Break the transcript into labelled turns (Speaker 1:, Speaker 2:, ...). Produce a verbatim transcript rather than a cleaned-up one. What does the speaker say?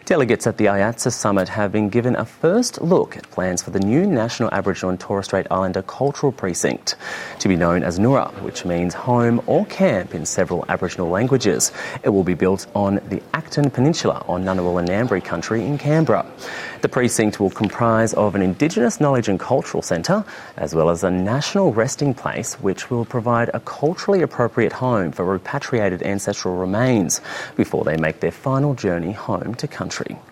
Speaker 1: Delegates at the IATSA Summit have been given a first look at plans for the new National Aboriginal and Torres Strait Islander Cultural Precinct, to be known as Noora, which means home or camp in several Aboriginal languages. It will be built on the Acton Peninsula on Ngunnawal and Ngambri country in Canberra. The precinct will comprise of an Indigenous Knowledge and Cultural Centre, as well as a national resting place which will provide a culturally appropriate home for repatriated ancestral remains before they make their final journey home to country.